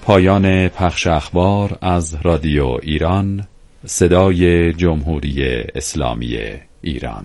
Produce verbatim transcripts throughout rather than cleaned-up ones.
پایان پخش اخبار از رادیو ایران، صدای جمهوری اسلامی ایران.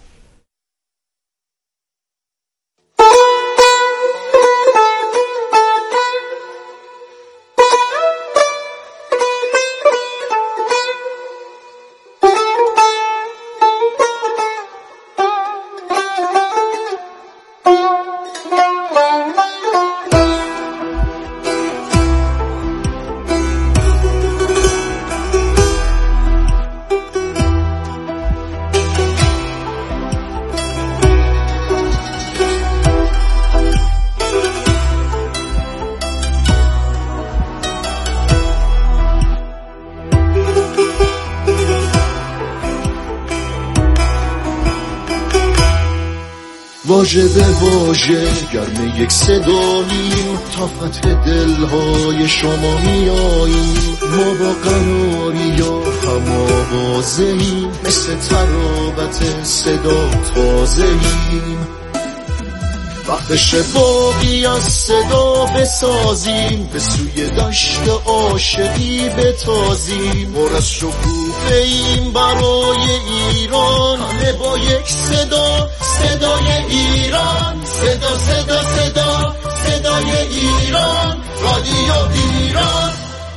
واژه به واژه گرم یک صداییم، تا فتح دلهای شما میاییم. ما با قراری یا هم آوازه‌ایم، مثل ترابت صدا تازه‌ایم. وقتش باقی از صدا بسازیم، به سوی دشت عاشقی بتازیم. پر از شکوفه ایم برای ایران، همه با یک صدا، صدای ایران. صدا صدا صدا صدای ایران، رادیو ایران.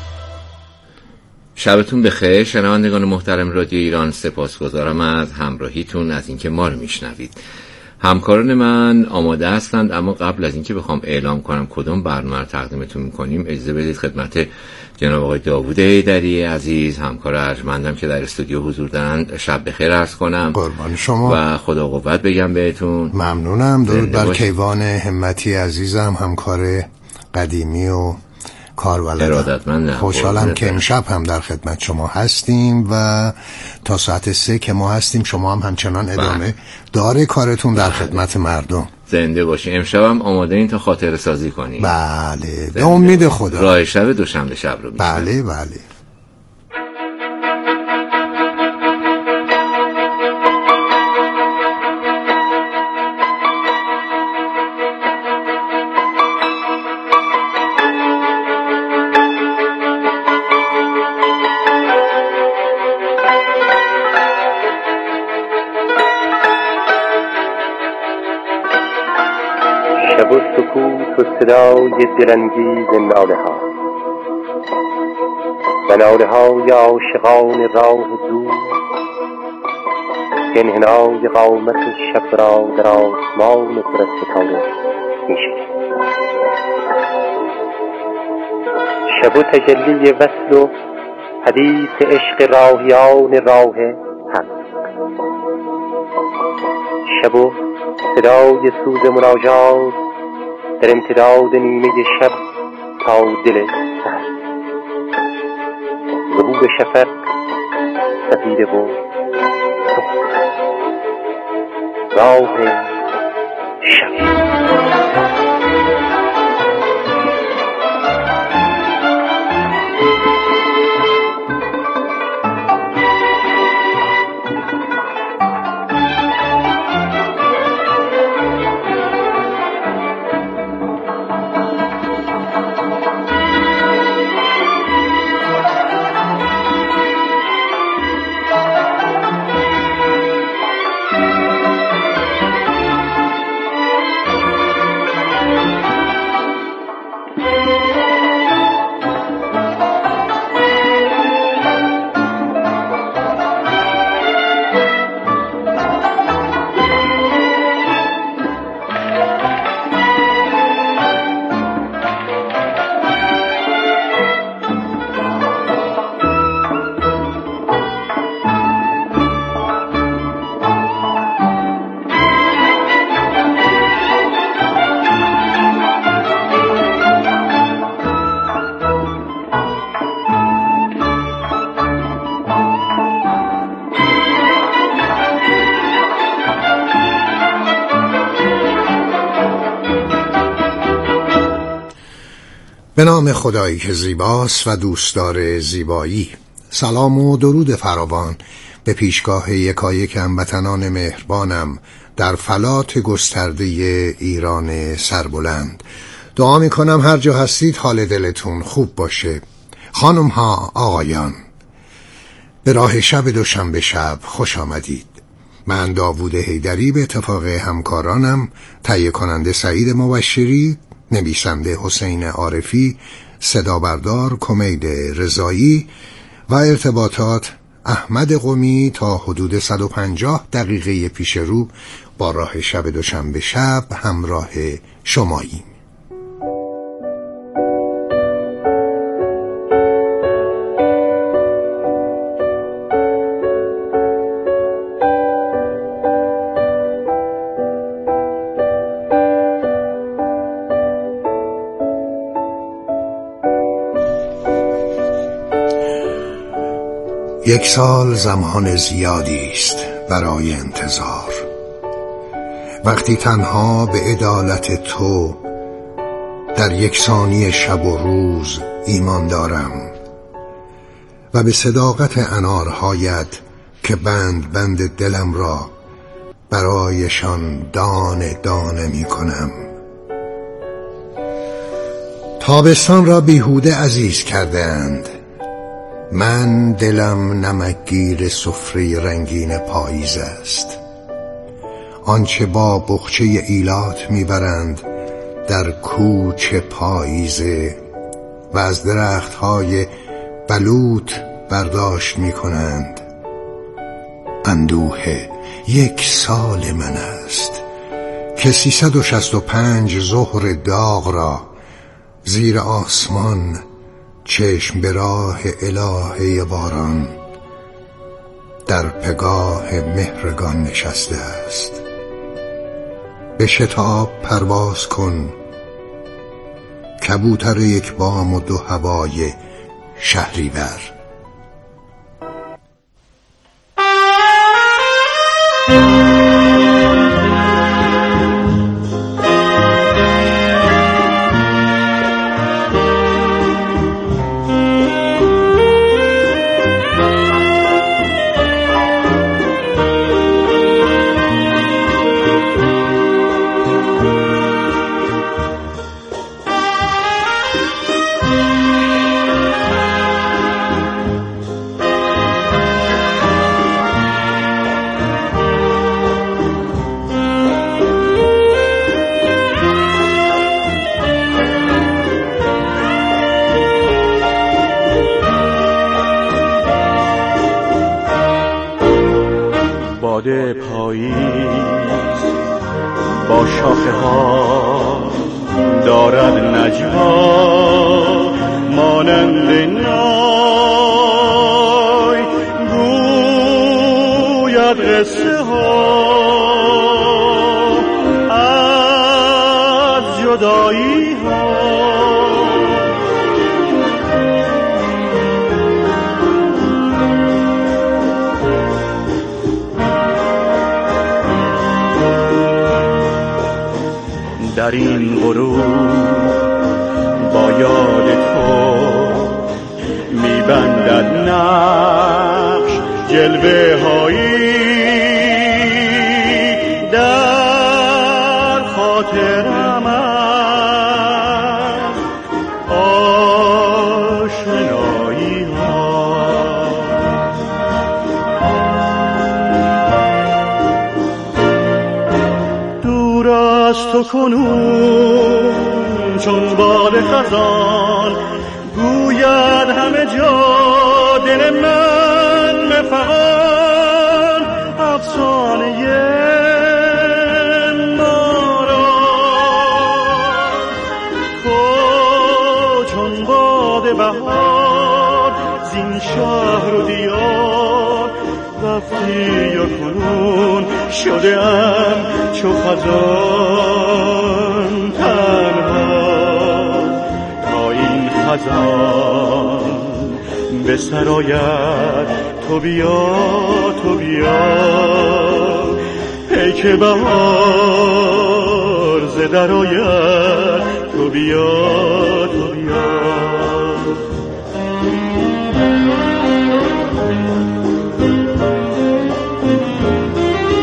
شبتون بخیر شنوندگان محترم رادیو ایران. سپاسگزارم از همراهیتون، از اینکه ما رو میشنوید. همکاران من آماده هستند، اما قبل از اینکه بخوام اعلام کنم کدوم برنامه رو تقدیمتون میکنیم، اجازه بدید خدمت جناب آقای داوود حیدری عزیز، همکار ارجمندم که در استودیو حضور دارند، شب بخیر عرض کنم. قربان شما و خدا قوت بگم بهتون. ممنونم. درود بر کیوان همتی عزیزم، همکار قدیمی و کارولدم. خوشحالم که امشب هم در خدمت شما هستیم و تا ساعت سه که ما هستیم شما هم همچنان ادامه بله. داره کارتون در خدمت مردم. زنده باشی. امشب هم آماده این تا خاطره سازی کنی؟ بله به امید خدا. راه شب دوشنبه شب رو میشنم. بله بله. شب و سکوت و صدای دلانگیز ناله ها و ناله های عاشقان راه دور، که انحنای قامت شب را در آسمان پر از ستاره می‌شکند. شب و تجلی وصل و حدیث عشق راهیان راه حق، شب و صدای سوز مناجات در امتداد نیمه شب تا دل سحر، ظهور شفق سفیده و سخت راه شب. به نام خدایی که زیباست و دوستدار زیبایی. سلام و درود فراوان به پیشگاه یکایک هموطنان مهربانم در فلات گسترده ایران سربلند. دعا میکنم هر جا هستید حال دلتون خوب باشه. خانم ها، آقایان، به راه شب دوشنبه شب خوش آمدید. من داوود حیدری به اتفاق همکارانم، تهیه کننده سعید مبشری، نویسنده حسین عارفی، صدا بردار کمید رضایی و ارتباطات احمد قمی تا حدود صد و پنجاه دقیقه پیش رو با راه شب دوشنبه شب همراه شماییم. یک سال زمان زیادی است برای انتظار. وقتی تنها به عدالت تو در یکسانی شب و روز ایمان دارم و به صداقت انارهایت که بند بند دلم را برایشان دانه دانه می کنم. تابستان را بیهوده عزیز کردند. من دلم نمکگیر سفره رنگین پاییز است. آنچه با بخچه ایلات میبرند در کوچ پاییزه و از درختهای بلوط برداشت میکنند. اندوه یک سال من است که سیصد و شصت و پنج ظهر داغ را زیر آسمان چشم به راه الهه باران در پگاه مهرگان نشسته است. به شتاب پرواز کن، کبوتر یک بام و دو هوای شهریور. باد پاییز با شاخه ها دارد نجوا مانند نای، گوید قصه ها از جدایی ها. در این غروب با یاد تو میبندد نقش جلوه هایی در خاطرم از آشنایی ها. دور از تو کنون چون باد خزان گوید همه جا دل من مفغان افسانه ما را. تو چون باد بهار زین شهر و دیار رفتی و کنون شده ام چو خزان تنها تا این خزان به سرایت. تو بیا تو بیا ای که بهار ز درآید. تو بیا تو بیا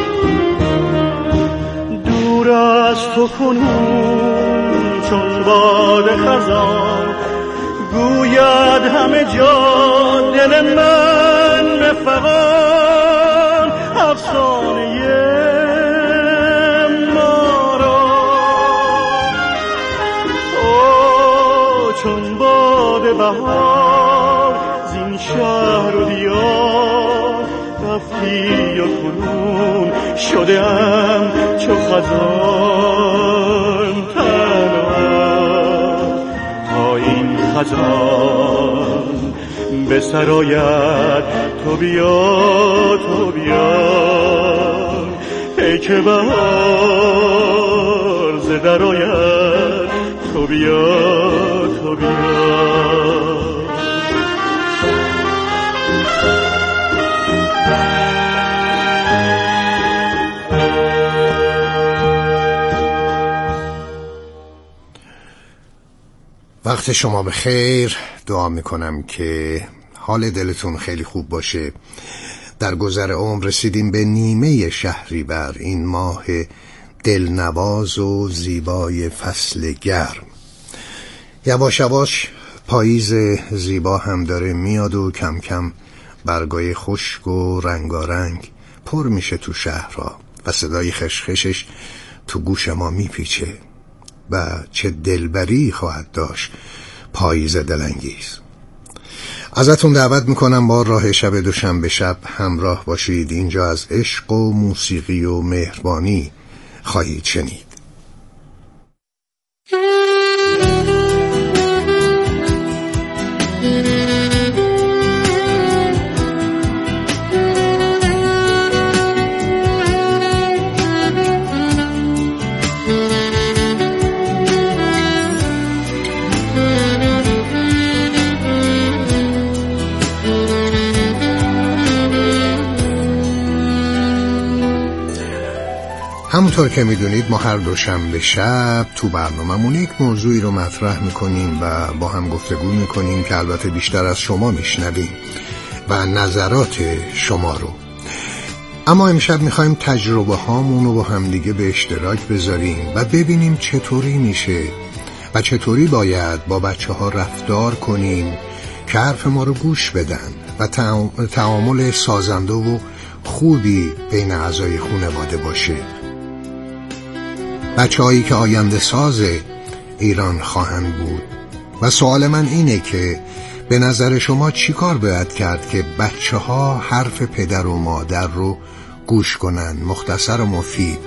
دور از تو کنون چون با خزان گوید همه جا دل من به فغان افسانه ما را او چون باد بهار زین شهر و دیار رفتی و کنون شدم چو خزان تنها تا این خزان به سرایت تو بیا تو بیا ای که بهار ز درآید تو بیا تو بیا. وقت شما به خیر. دعا میکنم که حال دلتون خیلی خوب باشه. در گذر عمر رسیدیم به نیمه شهریور، این ماه دلنواز و زیبای فصل گرم. یواش یواش پاییز زیبا هم داره میاد و کم کم برگای خشک و رنگارنگ پر میشه تو شهرها و صدای خشخشش تو گوش ما میپیچه و چه دلبری خواهد داشت پاییز دلانگیز. ازتون دعوت میکنم با راه شب دوشنبه شب همراه باشید. اینجا از عشق و موسیقی و مهربانی خواهید شنید. همونطور که میدونید ما هر دوشنبه شب تو برنامه‌مون یک موضوعی رو مطرح میکنیم و با هم گفتگو میکنیم که البته بیشتر از شما میشنویم و نظرات شما رو. اما امشب میخوایم تجربه هامون رو با هم دیگه به اشتراک بذاریم و ببینیم چطوری میشه و چطوری باید با بچه ها رفتار کنیم که حرف ما رو گوش بدن و تعامل سازنده و خوبی بین اعضای خانواده باشه. بچه هایی که آینده ساز ایران خواهند بود. و سوال من اینه که به نظر شما چی کار باید کرد که بچه ها حرف پدر و مادر رو گوش کنن، مختصر و مفید.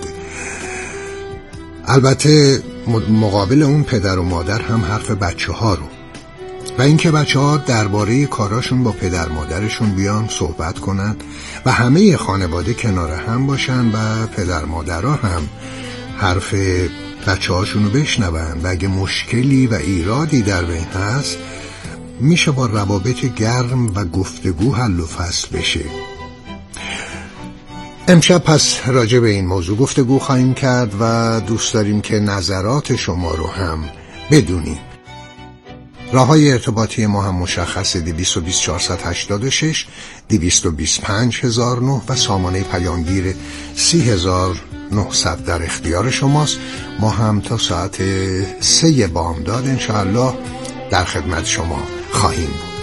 البته مقابل اون پدر و مادر هم حرف بچه ها رو، و اینکه بچه ها درباره کاراشون با پدر مادرشون بیان صحبت کنن و همه خانواده کنار هم باشن و پدر مادرها هم حرف بچه هاشون رو بشنون و اگه مشکلی و ایرادی در بین هست میشه با روابط گرم و گفتگو حل و فصل بشه. امشب پس راجع به این موضوع گفتگو خواهیم کرد و دوست داریم که نظرات شما رو هم بدونیم. راه‌های ارتباطی ما هم مشخصه: دویست و بیست چهارصد و هشتاد و شش دویست و بیست و پنج هزار و نه و سامانه پیامگیر سی هزار و نهصد در اختیار شماست. ما هم تا ساعت سه بامداد انشاءالله در خدمت شما خواهیم بود.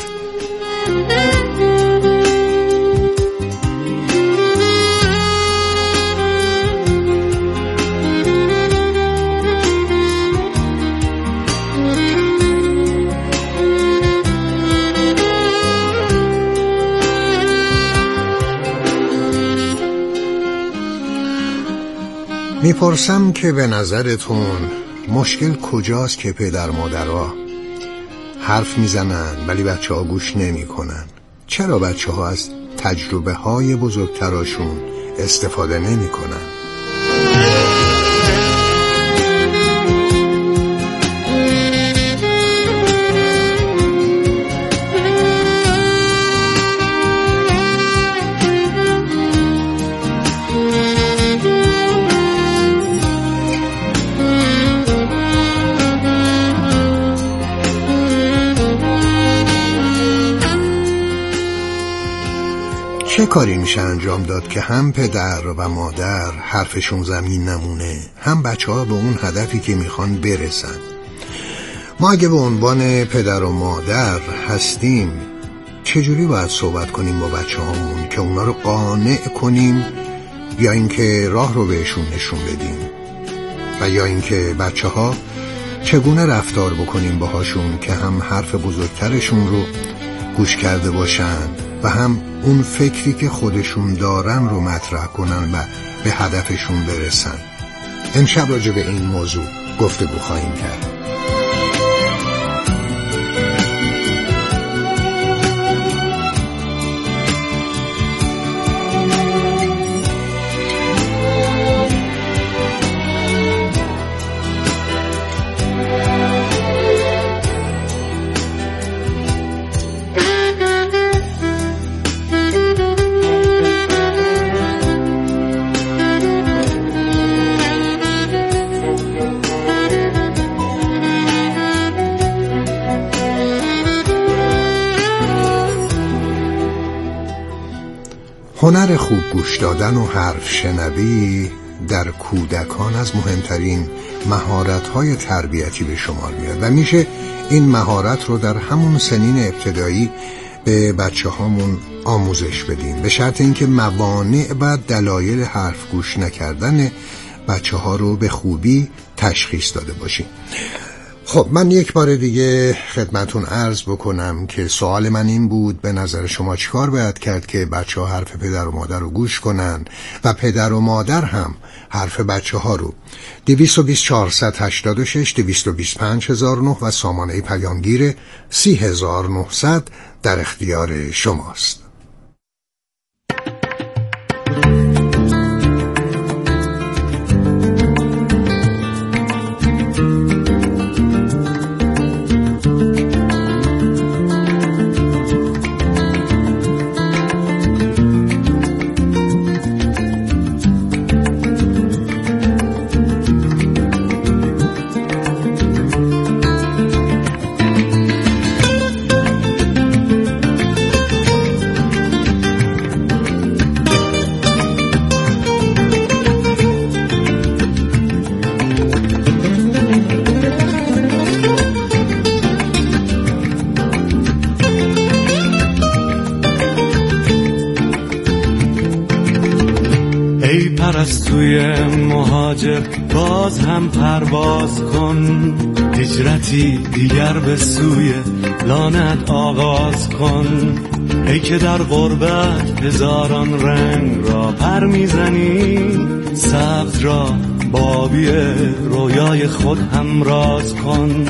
میپرسم که به نظرتون مشکل کجاست که پدر مادرها حرف میزنن ولی بچه ها گوش نمی کنن؟ چرا بچه ها از تجربه های بزرگتراشون استفاده نمی کنن؟ چه کاری میشه انجام داد که هم پدر و مادر حرفشون زمین نمونه، هم بچه ها به اون هدفی که میخوان برسن؟ ما اگه به عنوان پدر و مادر هستیم چجوری باید صحبت کنیم با بچه هامون که اونا رو قانع کنیم یا اینکه راه رو بهشون نشون بدیم و یا اینکه بچه ها چگونه رفتار بکنیم باهاشون که هم حرف بزرگترشون رو گوش کرده باشن و هم اون فکری که خودشون دارن رو مطرح کنن و به هدفشون برسن. امشب راجع به این موضوع گفتگو خواهیم کرد. هنر خوب گوش دادن و حرف شنوی در کودکان از مهمترین مهارت‌های تربیتی به شمار میاد و میشه این مهارت رو در همون سنین ابتدایی به بچه هامون آموزش بدیم، به شرط اینکه موانع و دلایل حرف گوش نکردن بچه ها رو به خوبی تشخیص داده باشیم. خب من یک بار دیگه خدمتون عرض بکنم که سوال من این بود: به نظر شما چیکار باید کرد که بچه ها حرف پدر و مادر رو گوش کنن و پدر و مادر هم حرف بچه ها رو؟ دویست و بیست چهارصد و هشتاد و شش دویست و بیست و پنج هزار و نه و سامانه پیامگیر سی هزار و نهصد در اختیار شماست. پرستوی مهاجر باز هم پرواز کن، هجرتی دیگر به سوی لانت آغاز کن. ای که در غربت هزاران رنگ را پر میزنی، سبز را با آبی رویای خود همراز کن.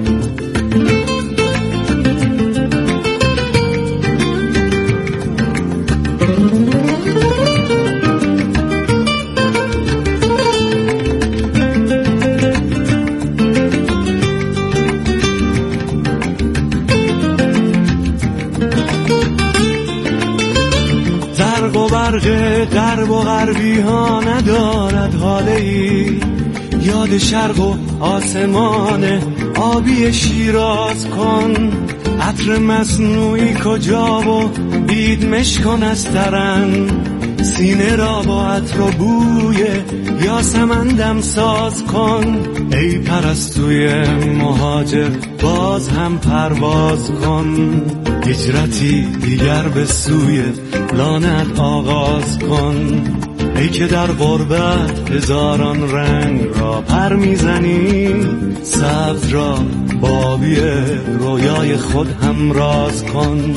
برق غرب و غربی ها ندارد حالی، یاد شرق و آسمان آبی شیراز کن. عطر مصنوعی کجا و دید مشکن از ترن، سینه را با عطر و بوی یاسمن دم ساز کن. ای پرستوی مهاجر باز هم پرواز کن، هجرتی دیگر به سوی لانت آغاز کن. ای که در غربت هزاران رنگ را پر میزنی، سبز را با آبی رویای خود همراز کن.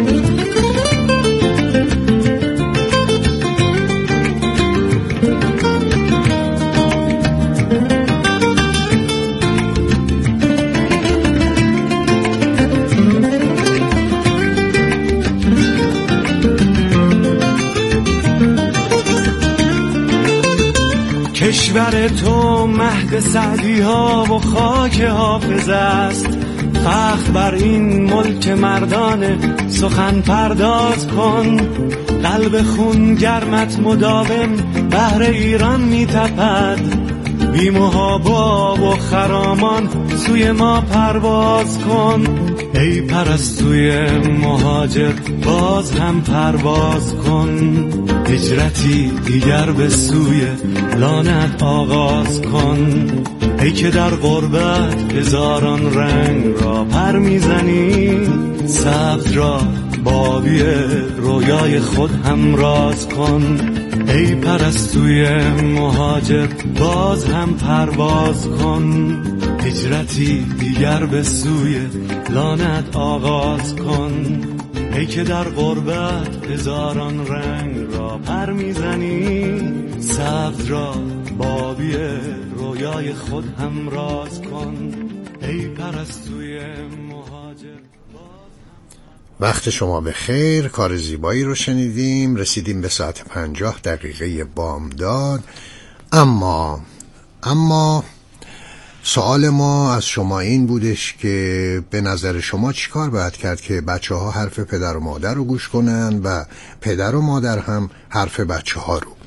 کشور تو مهد سعدی ها و خاک حافظ است، فخر بر این ملک مردان سخن پرداز کن. قلب خون گرمت مداوم بهر ایران می تپد، بی محابا و خرامان سوی ما پرواز کن. ای پرستوی مهاجر باز هم پرواز کن، هجرتی دیگر به سوی لانت آغاز کن. ای که در غربت هزاران رنگ را پر میزنی، سبز را با آبی رویای خود هم راز کن. ای پرستوی مهاجر باز هم پرواز کن، هجرتی دیگر به سوی لانت آغاز کن. ای که در غربت هزاران رنگ را پر میزنی، سبز را با آبی رویای خود هم راز کن. ای پرستوی مهاجر. وقت شما به خیر. کار زیبایی رو شنیدیم. رسیدیم به ساعت پنجاه دقیقه بامداد. اما اما سوال ما از شما این بودش که به نظر شما چی کار باید کرد که بچه ها حرف پدر و مادر رو گوش کنن و پدر و مادر هم حرف بچه ها رو.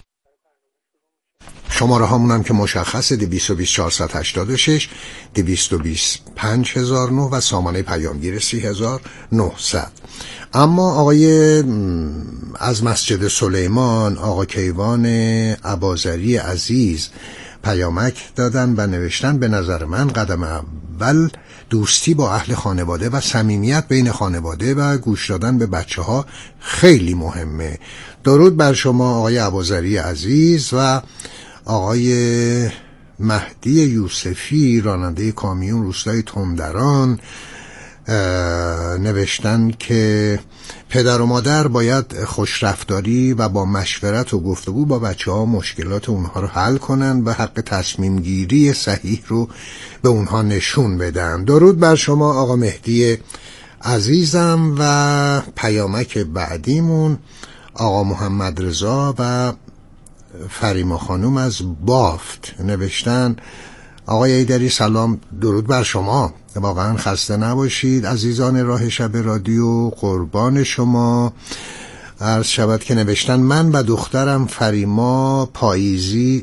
شماره هامون هم که مشخصه دویست و بیست چهارصد و هشتاد و شش، دویست و بیست پنج هزار و نه و سامانه پیامگیر سی هزار و نهصد. اما آقای از مسجد سلیمان، آقا کیوان اباظری عزیز پیامک دادن و نوشتن به نظر من قدم اول دوستی با اهل خانواده و صمیمیت بین خانواده و گوش دادن به بچه ها خیلی مهمه. درود بر شما آقای اباظری عزیز. و آقای مهدی یوسفی راننده کامیون روستای تندران نوشتن که پدر و مادر باید خوشرفتاری و با مشورت و گفتگو با بچه ها مشکلات اونها رو حل کنن و حق تصمیم گیری صحیح رو به اونها نشون بدن. درود بر شما آقا مهدی عزیزم. و پیامک بعدیمون آقا محمد رضا و فریما خانوم از بافت نوشتن آقای ایدری سلام، درود بر شما، واقعا خسته نباشید. عزیزان راه شب رادیو قربان شما. عرض شود که نوشتن من و دخترم فریما پاییزی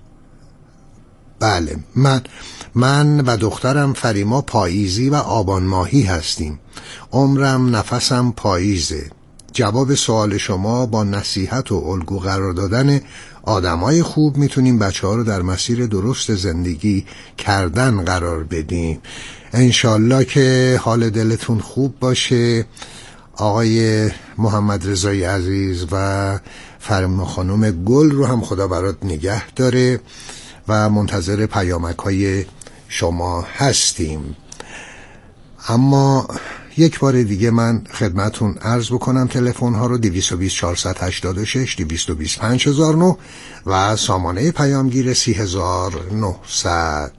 بله من من و دخترم فریما پاییزی و آبان ماهی هستیم. عمرم نفسم پاییزه. جواب سوال شما با نصیحت و الگو قرار دادن آدمای خوب میتونیم بچه ها رو در مسیر درست زندگی کردن قرار بدیم. انشالله که حال دلتون خوب باشه آقای محمد رضای عزیز و فریما خانم گل رو هم خدا برات نگه داره و منتظر پیامک های شما هستیم. اما یک بار دیگه من خدمتون عرض بکنم تلفن ها رو دویست و بیست چهارصد و هشتاد و شش، دویست و بیست پنج هزار و نه و سامانه پیامگیر سی هزار و نهصد.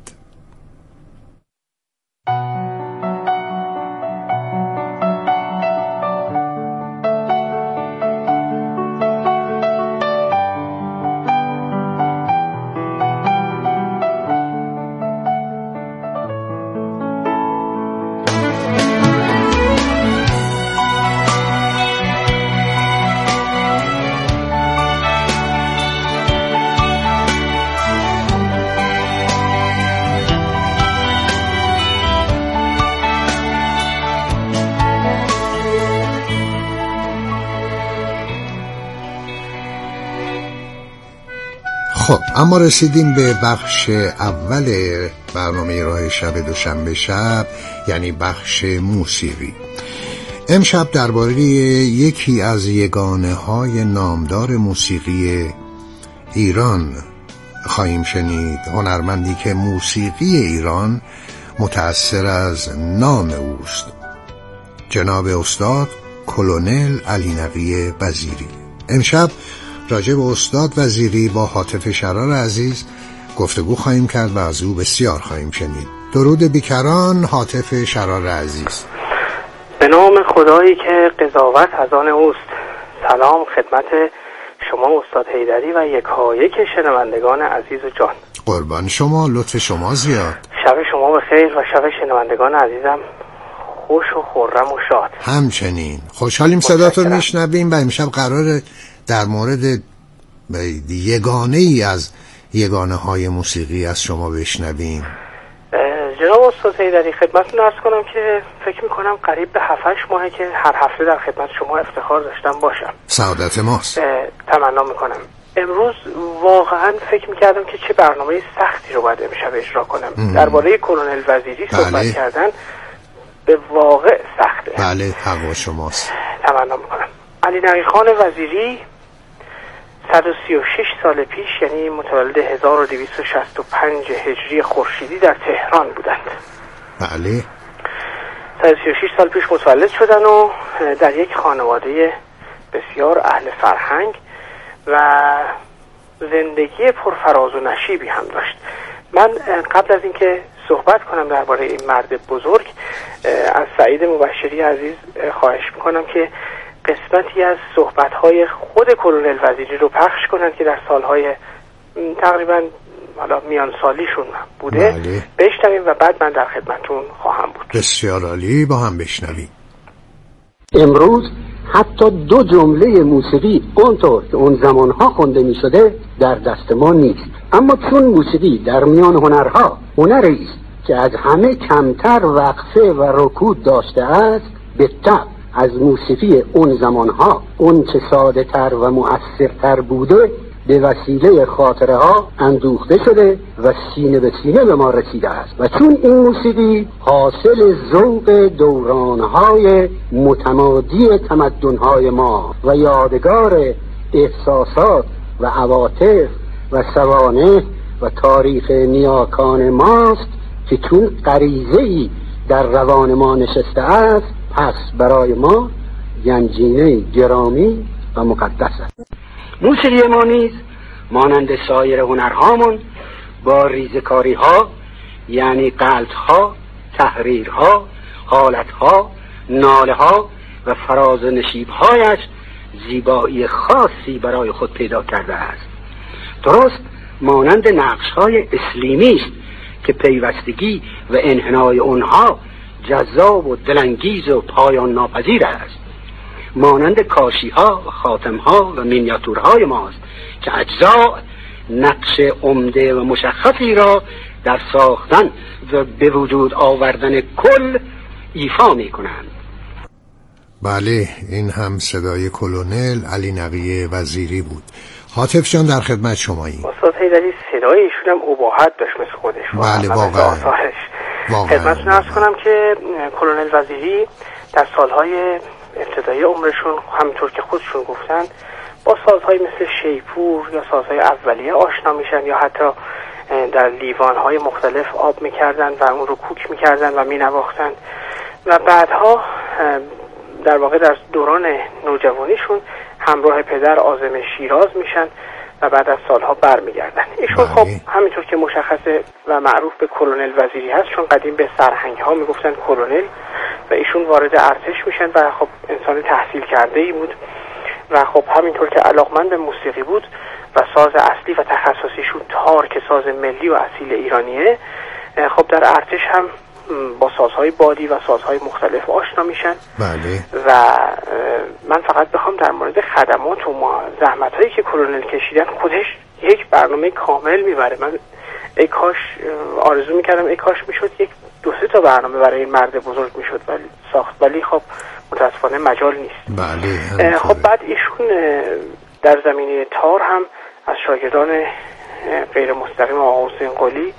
خب اما رسیدیم به بخش اول برنامه راه شب دوشنبه شب، یعنی بخش موسیقی. امشب درباره یکی از یگانه های نامدار موسیقی ایران خواهیم شنید. هنرمندی که موسیقی ایران متأثر از نام اوست، جناب استاد کلونل علی نقی وزیری. امشب راجع به استاد وزیری با حاطف شرار عزیز گفتگو خواهیم کرد و از او بسیار خواهیم شنید. درود بیکران حاطف شرار عزیز. به نام خدایی که قضاوت از آن اوست. سلام خدمت شما استاد حیدری و یکایک شنوندگان عزیز و جان. قربان شما، لطف شما زیاد. شب شما بخیر و شب شنوندگان عزیزم خوش و خرم و شاد. همچنین خوشحالیم صداتو میشنویم و امشب قرار در مورد یگانه ای از یگانه های موسیقی از شما بشنویم. جناب استاد حیدری خدمتتون عرض کنم که فکر میکنم قریب به هفت هشت ماهه که هر هفته در خدمت شما افتخار داشتم باشم. سعادت ماست. تمنا میکنم. امروز واقعا فکر میکردم که چه برنامه سختی رو باید امشب اجرا کنم. درباره کلونل وزیری صحبت بله. کردن به واقع سخته. بله حق شماست. تمنا میکنم. علی نقی خان وزیری صد و سی و شش سال پیش، یعنی متولد هزار و دویست و شصت و پنج هجری خورشیدی در تهران بودند. بله. صد و سی و شش سال پیش متولد شدن و در یک خانواده بسیار اهل فرهنگ و زندگی پرفراز و نشیبی هم داشت. من قبل از اینکه صحبت کنم درباره این مرد بزرگ از سعید مبشری عزیز خواهش میکنم که قسمتی از صحبت‌های خود کلونل وزیری رو پخش کنند که در سالهای تقریبا حالا میان سالیشون بوده. بله. بشنویم و بعد من در خدمتون خواهم بود. بسیار عالی، با هم بشنویم. امروز حتی دو جمله موسیقی اونطور که اون زمانها خونده می شده در دست ما نیست، اما چون موسیقی در میان هنرها هنری است که از همه کمتر وقفه و رکود داشته است، به طبع از موسیقی اون زمانها اون چه ساده تر و مؤثرتر بوده به وسیله خاطره ها اندوخته شده و سینه به سینه به ما رسیده است. و چون این موسیقی حاصل ذوق دورانهای متمادی تمدنهای ما و یادگار احساسات و عواطف و سوانح و تاریخ نیاکان ماست که چون غریزه‌ای در روان ما نشسته است، پس برای ما گنجینه گرامی و مقدس است. موسیقی ما نیز مانند سایر هنرهامون با ریزکاری ها، یعنی قلط ها، تحریر ها، حالت ها، ناله ها و فراز نشیب هایش زیبایی خاصی برای خود پیدا کرده است. درست مانند نقش های اسلیمی است که پیوستگی و انحنای اونها جذاب و دلانگیز و پایان ناپذیر است. مانند کاشی ها و خاتم ها و مینیاتورهای ماست که اجزا نقش عمده و مشخصی را در ساختن و به وجود آوردن کل ایفا می کنند. بله، این هم صدای کلونل علی نقی وزیری بود. حاطف جان در خدمت شماییم. استاد حیدری صدای ایشون هم اباحت داشت مثل خودش. بله واقعا. خدمتتون عرض کنم که کلونل وزیری در سالهای ابتدایی عمرشون همینطور که خودشون گفتن با سازهای مثل شیپور یا سازهای اولیه آشنا میشن یا حتی در لیوانهای مختلف آب میکردن و اون رو کوک میکردن و مینواختن و بعدها در واقع در دوران نوجوانیشون همراه پدر عازم شیراز میشن و بعد از سالها برمیگردن. ایشون خب همینطور که مشخصه و معروف به کلونل وزیری هست، چون قدیم به سرهنگ ها میگفتن کلونل، و ایشون وارد ارتش میشن و خب انسان تحصیل کرده ای بود و خب همینطور که علاقمند به موسیقی بود و ساز اصلی و تخصصیشون تار که ساز ملی و اصیل ایرانیه، خب در ارتش هم با سازهای بادی و سازهای مختلف آشنا میشن. بله. و من فقط بخوام در مورد خدمات و زحمت‌هایی که کلونل کشیدن خودش یک برنامه کامل میبره. من ای کاش آرزو میکردم ای کاش میشد یک دو سه تا برنامه برای این مرد بزرگ میشد ولی ساخت، ولی خب متاسفانه مجال نیست. بله. خب بعد ایشون در زمینه تار هم از شاگردان غیر مستقیم آقا حسین قلی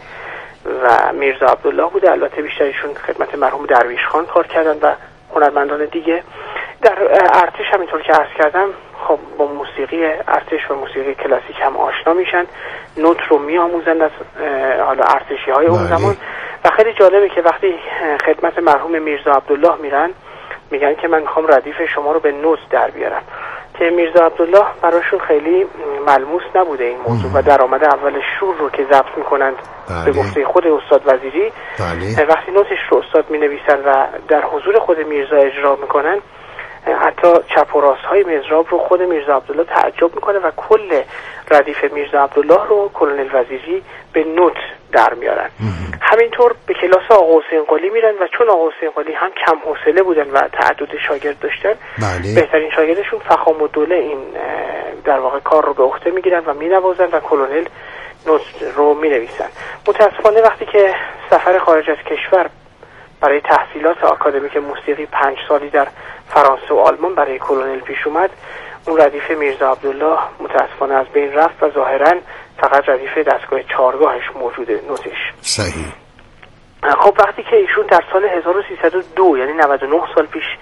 و میرزا عبدالله بوده. البته بیشترشون خدمت مرحوم درویش خان کار کردن و هنرمندان دیگه. در ارتش همینطور که عرض کردم خب با موسیقی ارتش و موسیقی کلاسیک هم آشنا میشن، نوت رو میآموزن از حالا ارتشی های اون زمان. و خیلی جالبه که وقتی خدمت مرحوم میرزا عبدالله میرن میگن که من میخوام ردیف شما رو به نوت در بیارم، که میرزا عبدالله براشون خیلی ملموس نبوده این موضوع و در آمده اول شور رو که ضبط میکنند به گفته خود استاد وزیری، بله. وقتی نوتش رو استاد مینویسن و در حضور خود میرزا اجرا میکنن، حتی چپ و راست های مضراب رو خود میرزا عبدالله تعجب میکنه و کل ردیف میرزا عبدالله رو کلونل وزیری به نوت در میارن. همینطور به کلاس آقا حسین قلی میرن و چون آقا حسین قلی هم کم حوصله بودن و تعدد شاگرد داشتن، بله. بهترین شاگردشون فخام الدوله این در واقع کار رو به عهده میگیرن و مینوازن و کلونل نوت رو می نویسن. متاسفانه وقتی که سفر خارج از کشور برای تحصیلات آکادمیک موسیقی پنج سالی در فرانسه و آلمان برای کلونل پیش اومد، اون ردیف میرزا عبدالله متاسفانه از بین رفت و ظاهراً فقط ردیف دستگاه چهارگاهش موجوده، نوتش. صحیح. خب وقتی که ایشون در سال هزار و سیصد و دو یعنی نود و نه سال پیش